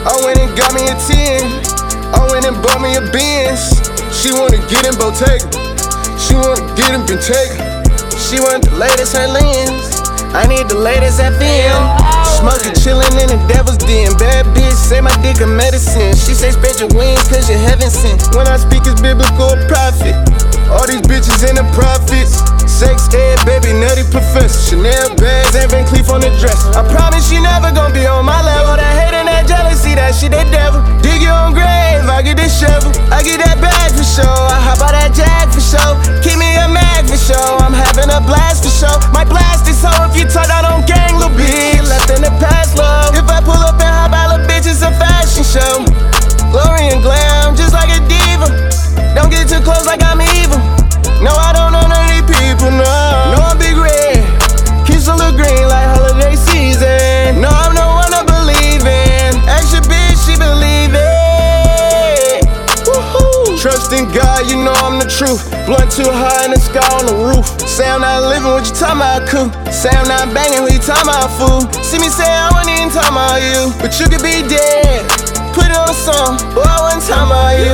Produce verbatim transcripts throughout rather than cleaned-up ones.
I went and got me a ten. I went and bought me a Benz. She wanna get in Bottega. She wanna get in Bentayga. She want the latest her lens. I need the latest F M. Smoking, chillin' in the devil's den. Bad bitch say my dick a medicine. She say spread your wings cause you're heaven sent. When I speak it's biblical prophet. All these bitches in the prophets. Sex ed, baby, nutty professor. Chanel bags and Van Cleef on the dress. I promise she never gon' be on my level. That hate and that jealousy, that shit, that devil. Dig your own grave, I get this shovel. I get that bag for show. I hop out that jag for show. Keep me a mag for show. I'm having a blast for show. My blast is so if you talk out on gang, little bitch. Left in the past, love. If I pull up and hop out, little bitch, it's a fashion show. Glory and glam, just like a diva. Don't get too close like I'm evil. No, I don't know none of these people, no. No, I'm big red. Kiss a little green like holiday season. No, I'm no one to believe in. Extra bitch, she believe it. Woohoo. Trust in God, you know I'm the truth. Blunt too high in the sky on the roof. Say I'm not living, what you talking about, cool? Say I'm not banging, who you talking about, fool? See me say I wasn't even talking about you, but you could be dead. Put it on a song, boy, I wasn't talking about you.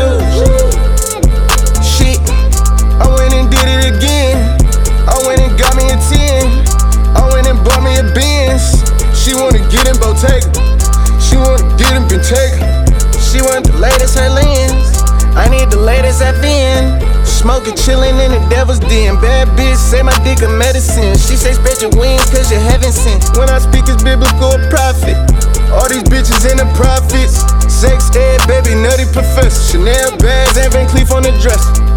Shit, I went and did it again. I went and got me a ten. I went and bought me a Benz. She wanna get in Bottega. She wanna get in Bentayga. She want the latest her lens. I need the latest F M. Smoking, chillin' in the devil's den. Bad bitch say my dick a medicine. She say spread your wings cause you're heaven sent. When I speak it's biblical prophet. All these bitches in the prophets. Sex ed, baby, nutty professor. Chanel bags and Van Cleef on the dress.